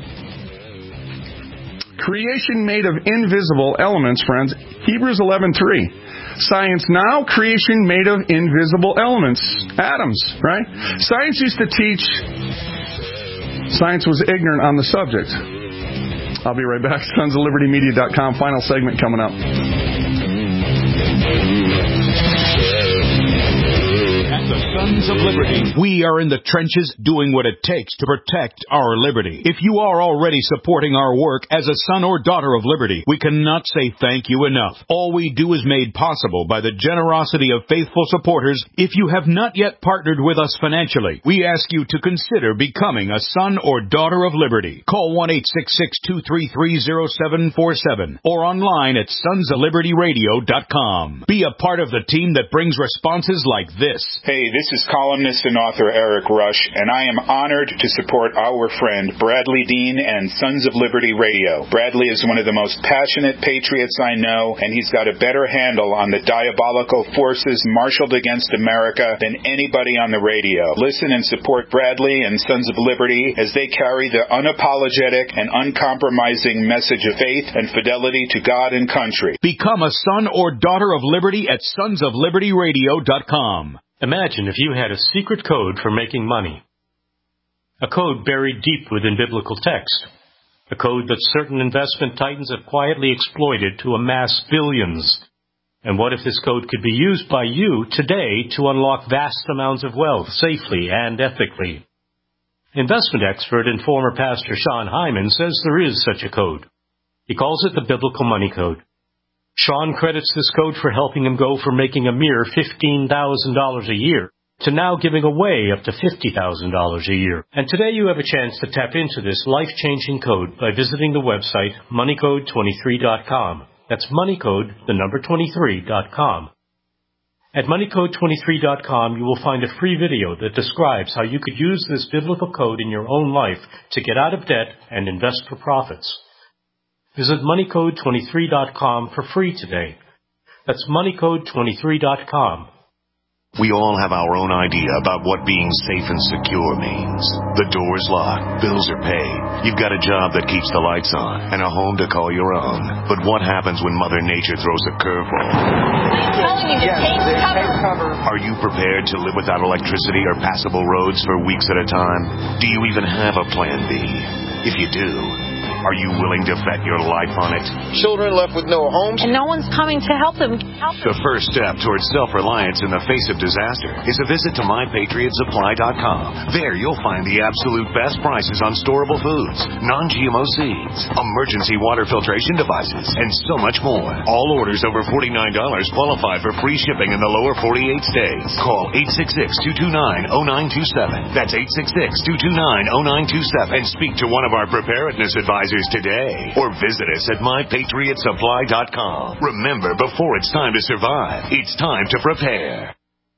Creation made of invisible elements, friends. Hebrews eleven three. Science now, creation made of invisible elements. Atoms, right? Science used to teach. Science was ignorant on the subject. I'll be right back. Sons of Liberty Media dot com. Final segment coming up. At Sons of Liberty. We are in the trenches doing what it takes to protect our liberty. If you are already supporting our work as a son or daughter of liberty, we cannot say thank you enough. All we do is made possible by the generosity of faithful supporters. If you have not yet partnered with us financially, we ask you to consider becoming a son or daughter of liberty. Call one eight six six, two three three, zero seven four seven or online at sons of liberty radio dot com. Be a part of the team that brings responses like this. Hey, this is columnist and author Eric Rush, and I am honored to support our friend Bradley Dean and Sons of Liberty Radio. Bradley is one of the most passionate patriots I know, and he's got a better handle on the diabolical forces marshaled against America than anybody on the radio. Listen and support Bradley and Sons of Liberty as they carry the unapologetic and uncompromising message of faith and fidelity to God and country. Become a son or daughter of liberty at sons of liberty radio dot com. Imagine if you had a secret code for making money. A code buried deep within biblical text. A code that certain investment titans have quietly exploited to amass billions. And what if this code could be used by you today to unlock vast amounts of wealth safely and ethically? Investment expert and former pastor Sean Hyman says there is such a code. He calls it the Biblical Money Code. Sean credits this code for helping him go from making a mere fifteen thousand dollars a year to now giving away up to fifty thousand dollars a year. And today you have a chance to tap into this life-changing code by visiting the website money code twenty-three dot com. That's moneycode, the number twenty-three dot com. At money code twenty-three dot com, you will find a free video that describes how you could use this biblical code in your own life to get out of debt and invest for profits. Visit money code twenty-three dot com for free today. That's money code twenty-three dot com. We all have our own idea about what being safe and secure means. The door's locked, bills are paid, you've got a job that keeps the lights on, and a home to call your own. But what happens when Mother Nature throws a curveball? I'm telling you to Yes, take cover. cover. Are you prepared to live without electricity or passable roads for weeks at a time? Do you even have a plan B? If you do, are you willing to bet your life on it? Children left with no homes. And no one's coming to help them. Help them. The first step towards self-reliance in the face of disaster is a visit to my patriot supply dot com. There you'll find the absolute best prices on storable foods, non-G M O seeds, emergency water filtration devices, and so much more. All orders over forty-nine dollars qualify for free shipping in the lower forty-eight states. Call eight six six, two two nine, zero nine two seven. That's eight six six, two two nine, zero nine two seven. And speak to one of our preparedness advisors today, or visit us at my patriot supply dot com. Remember, before it's time to survive, it's time to prepare.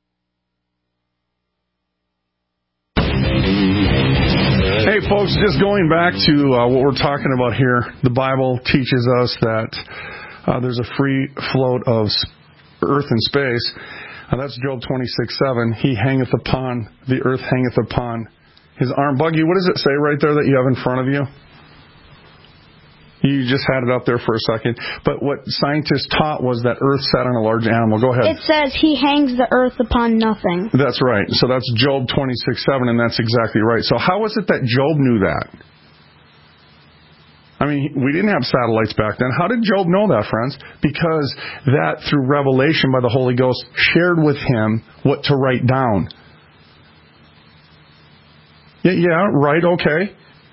Hey folks, just going back to uh, what we're talking about here, the Bible teaches us that uh, there's a free float of earth and space. Uh, that's Job twenty-six seven. He hangeth upon, the earth hangeth upon his arm. Buggy, what does it say right there that you have in front of you? You just had it up there for a second. But what scientists taught was that earth sat on a large animal. Go ahead. It says he hangs the earth upon nothing. That's right. So that's Job twenty-six seven, and that's exactly right. So how is it that Job knew that? I mean, we didn't have satellites back then. How did Job know that, friends? Because that, through revelation by the Holy Ghost, shared with him what to write down. Yeah, yeah, right, okay.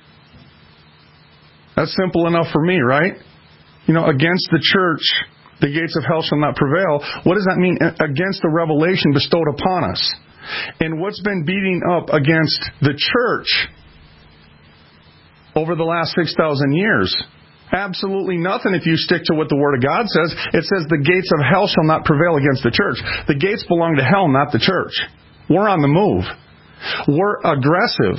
That's simple enough for me, right? You know, against the church, the gates of hell shall not prevail. What does that mean? Against the revelation bestowed upon us. And what's been beating up against the church over the last six thousand years? Absolutely nothing if you stick to what the Word of God says. It says the gates of hell shall not prevail against the church. The gates belong to hell, not the church. We're on the move. We're aggressive.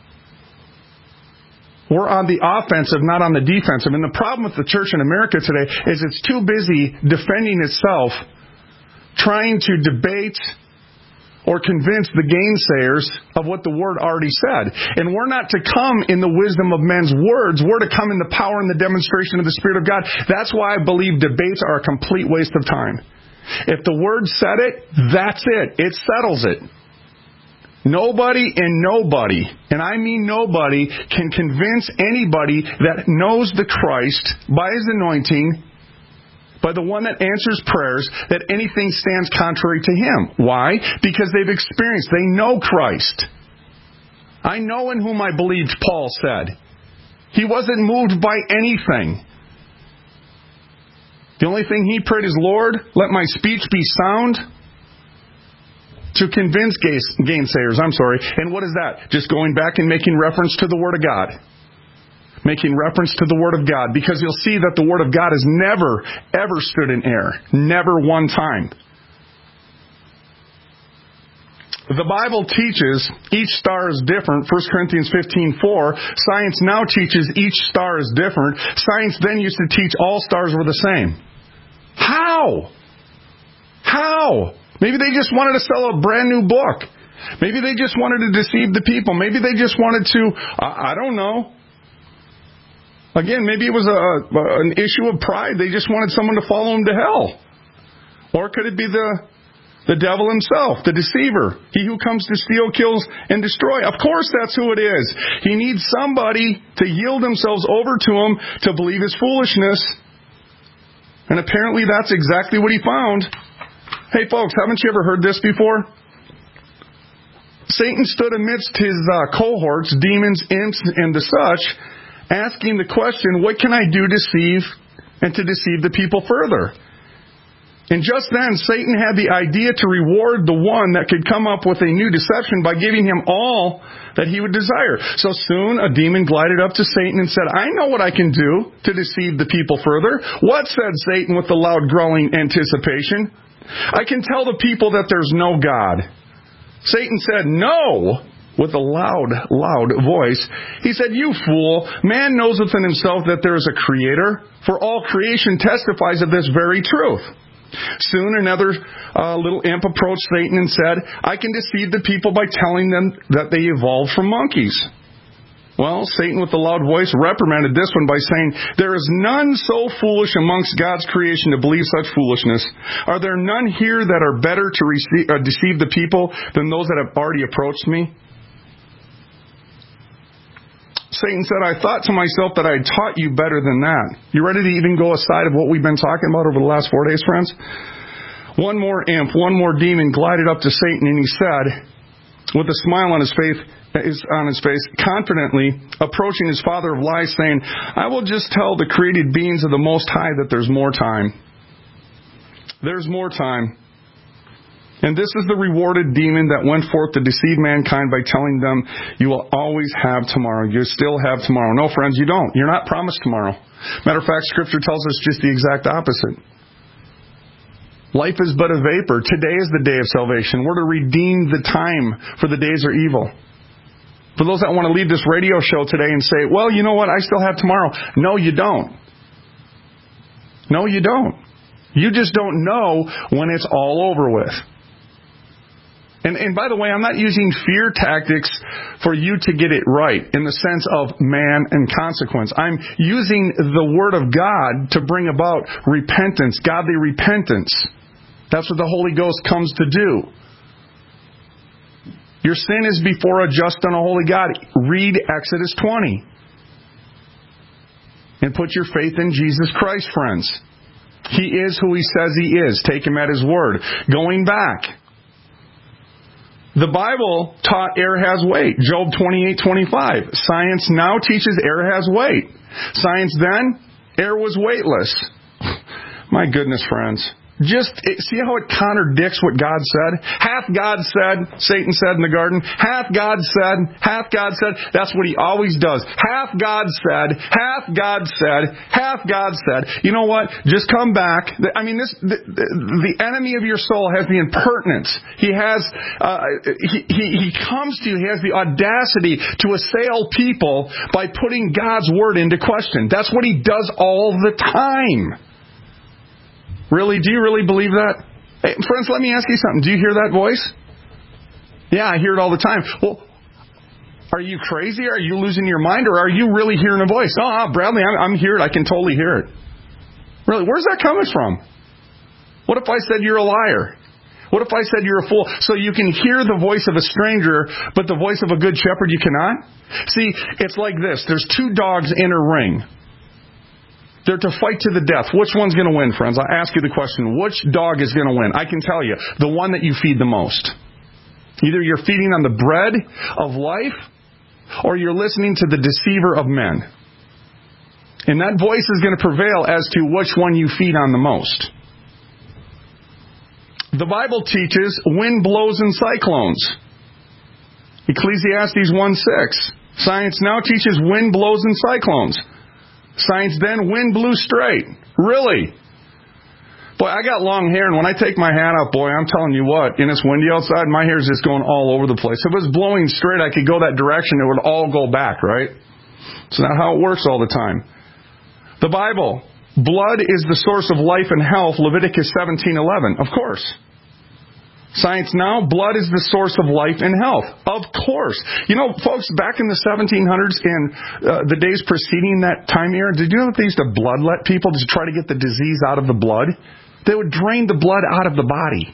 We're on the offensive, not on the defensive. And the problem with the church in America today is it's too busy defending itself, trying to debate or convince the gainsayers of what the Word already said. And we're not to come in the wisdom of men's words. We're to come in the power and the demonstration of the Spirit of God. That's why I believe debates are a complete waste of time. If the Word said it, that's it. It settles it. Nobody and nobody, and I mean nobody, can convince anybody that knows the Christ by His anointing, by the one that answers prayers, that anything stands contrary to him. Why? Because they've experienced, they know Christ. I know in whom I believed, Paul said. He wasn't moved by anything. The only thing he prayed is, Lord, let my speech be sound to convince gainsayers. I'm sorry. And what is that? Just going back and making reference to the Word of God. Making reference to the Word of God. Because you'll see that the Word of God has never, ever stood in error. Never one time. The Bible teaches each star is different. First Corinthians fifteen four. Science now teaches each star is different. Science then used to teach all stars were the same. How? How? Maybe they just wanted to sell a brand new book. Maybe they just wanted to deceive the people. Maybe they just wanted to, I, I don't know. Again, maybe it was a, a, an issue of pride. They just wanted someone to follow them to hell. Or could it be the the devil himself, the deceiver, he who comes to steal, kills, and destroy? Of course that's who it is. He needs somebody to yield themselves over to him to believe his foolishness. And apparently that's exactly what he found. Hey folks, haven't you ever heard this before? Satan stood amidst his uh, cohorts, demons, imps, and the such, asking the question, what can I do to deceive and to deceive the people further? And just then, Satan had the idea to reward the one that could come up with a new deception by giving him all that he would desire. So soon, a demon glided up to Satan and said, I know what I can do to deceive the people further. What, said Satan with the loud growling anticipation? I can tell the people that there's no God. Satan said, no, with a loud, loud voice. He said, you fool, man knows within himself that there is a creator, for all creation testifies of this very truth. Soon another uh, little imp approached Satan and said, I can deceive the people by telling them that they evolved from monkeys. Well, Satan with a loud voice reprimanded this one by saying, there is none so foolish amongst God's creation to believe such foolishness. Are there none here that are better to receive, uh, deceive the people than those that have already approached me? Satan said, I thought to myself that I had taught you better than that. You ready to even go aside of what we've been talking about over the last four days, friends? One more imp, one more demon glided up to Satan, and he said, with a smile on his face, on his face, confidently approaching his father of lies, saying, I will just tell the created beings of the Most High that there's more time. There's more time. And this is the rewarded demon that went forth to deceive mankind by telling them, you will always have tomorrow. You still have tomorrow. No, friends, you don't. You're not promised tomorrow. Matter of fact, Scripture tells us just the exact opposite. Life is but a vapor. Today is the day of salvation. We're to redeem the time, for the days are evil. For those that want to leave this radio show today and say, well, you know what, I still have tomorrow. No, you don't. No, you don't. You just don't know when it's all over with. And, and by the way, I'm not using fear tactics for you to get it right in the sense of man and consequence. I'm using the Word of God to bring about repentance, godly repentance. That's what the Holy Ghost comes to do. Your sin is before a just and a holy God. Read Exodus twenty. And put your faith in Jesus Christ, friends. He is who He says He is. Take Him at His word. Going back, the Bible taught air has weight. Job twenty-eight twenty-five. Science now teaches air has weight. Science then, air was weightless. My goodness, friends. Just see how it contradicts what God said? Hath God said, Satan said in the garden, hath God said, hath God said. That's what he always does. Hath God said, hath God said, hath God said. You know what? Just come back. I mean, this the, the enemy of your soul has the impertinence. He has, uh, he, he, he comes to you, he has the audacity to assail people by putting God's word into question. That's what he does all the time. Really? Do you really believe that? Hey, friends, let me ask you something. Do you hear that voice? Yeah, I hear it all the time. Well, are you crazy? Are you losing your mind? Or are you really hearing a voice? Oh, Bradley, I'm, I'm here. I can totally hear it. Really? Where's that coming from? What if I said you're a liar? What if I said you're a fool? So you can hear the voice of a stranger, but the voice of a good shepherd you cannot? See, it's like this. There's two dogs in a ring. They're to fight to the death. Which one's going to win, friends? I ask you the question, which dog is going to win? I can tell you, the one that you feed the most. Either you're feeding on the bread of life, or you're listening to the deceiver of men. And that voice is going to prevail as to which one you feed on the most. The Bible teaches wind blows in cyclones. Ecclesiastes one six. Science now teaches wind blows in cyclones. Science then, wind blew straight. Really? Boy, I got long hair, and when I take my hat off, boy, I'm telling you what, and it's windy outside, my hair's just going all over the place. If it was blowing straight, I could go that direction, it would all go back, right? It's not how it works all the time. The Bible, blood is the source of life and health, Leviticus seventeen eleven. Of course. Science now, blood is the source of life and health. Of course. You know, folks, back in the seventeen hundreds and uh, the days preceding that time era, did you know that they used to bloodlet people to try to get the disease out of the blood? They would drain the blood out of the body.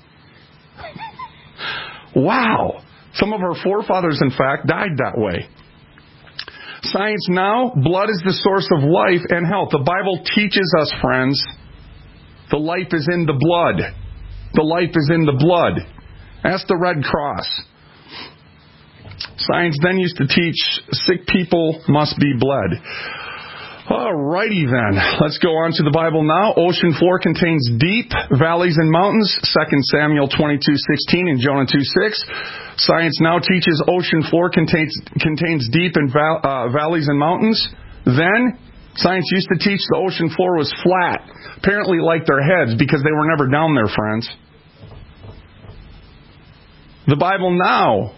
Wow. Some of our forefathers, in fact, died that way. Science now, blood is the source of life and health. The Bible teaches us, friends, the life is in the blood. The life is in the blood. Ask the Red Cross. Science then used to teach sick people must be bled. Alrighty then. Let's go on to the Bible now. Ocean floor contains deep valleys and mountains. Second Samuel twenty-two sixteen and Jonah two six. Science now teaches ocean floor contains contains deep and val, uh, valleys and mountains. Then science used to teach the ocean floor was flat, apparently like their heads, because they were never down there, friends. The Bible now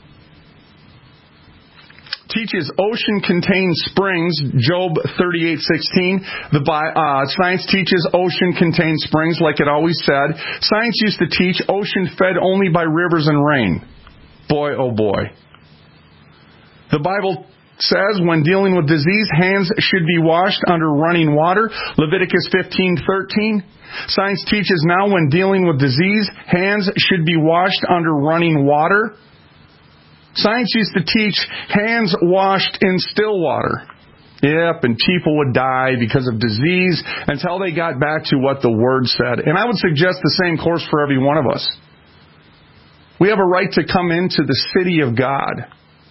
teaches ocean contains springs, Job thirty-eight sixteen. The uh, science teaches ocean contains springs, like it always said. Science used to teach ocean fed only by rivers and rain. Boy, oh boy. The Bible says when dealing with disease, hands should be washed under running water, Leviticus fifteen thirteen. Science teaches now when dealing with disease, hands should be washed under running water. Science used to teach hands washed in still water. Yep, and people would die because of disease until they got back to what the Word said. And I would suggest the same course for every one of us. We have a right to come into the city of God.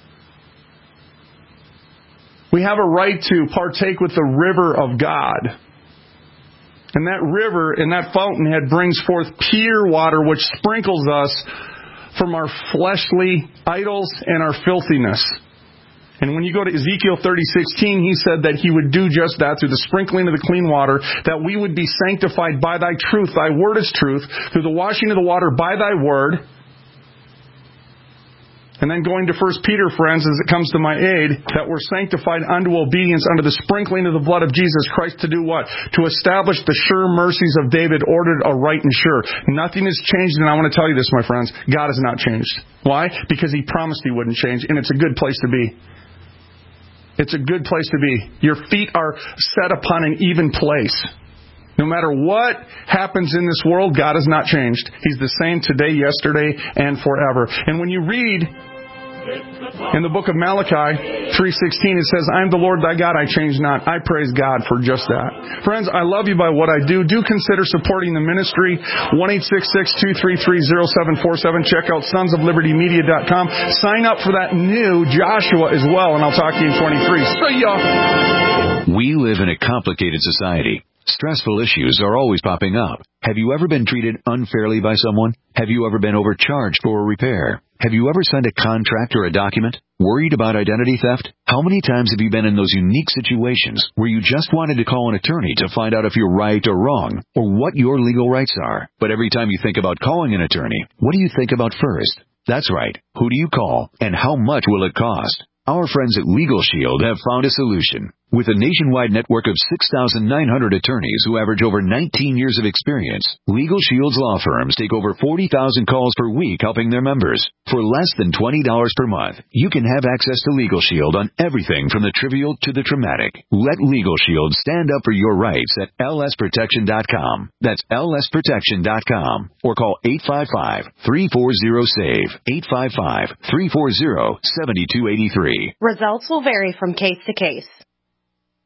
We have a right to partake with the river of God. And that river and that fountainhead brings forth pure water which sprinkles us from our fleshly idols and our filthiness. And when you go to Ezekiel thirty sixteen, he said that he would do just that through the sprinkling of the clean water, that we would be sanctified by thy truth. Thy word is truth. Through the washing of the water by thy word. And then going to First Peter, friends, as it comes to my aid, that we're sanctified unto obedience under the sprinkling of the blood of Jesus Christ to do what? To establish the sure mercies of David, ordered aright and sure. Nothing has changed, and I want to tell you this, my friends. God has not changed. Why? Because He promised He wouldn't change, and it's a good place to be. It's a good place to be. Your feet are set upon an even place. No matter what happens in this world, God has not changed. He's the same today, yesterday, and forever. And when you read in the book of Malachi three sixteen, it says, I am the Lord thy God, I change not. I praise God for just that. Friends, I love you by what I do. Do consider supporting the ministry. one eight six six, two three three, zero seven four seven. Check out sons of liberty media dot com. Sign up for that new Joshua as well, and I'll talk to you in twenty-three. See ya! We live in a complicated society. Stressful issues are always popping up. Have you ever been treated unfairly by someone? Have you ever been overcharged for a repair? Have you ever signed a contract or a document? Worried about identity theft? How many times have you been in those unique situations where you just wanted to call an attorney to find out if you're right or wrong, or what your legal rights are? But every time you think about calling an attorney, what do you think about first? That's right. Who do you call, and how much will it cost? Our friends at Legal Shield have found a solution. With a nationwide network of six thousand nine hundred attorneys who average over nineteen years of experience, Legal Shield's law firms take over forty thousand calls per week helping their members. For less than twenty dollars per month, you can have access to Legal Shield on everything from the trivial to the traumatic. Let Legal Shield stand up for your rights at L S protection dot com. That's L S protection dot com. Or call eight five five, three four zero, SAVE, eight five five, three four zero, seven two eight three. Results will vary from case to case.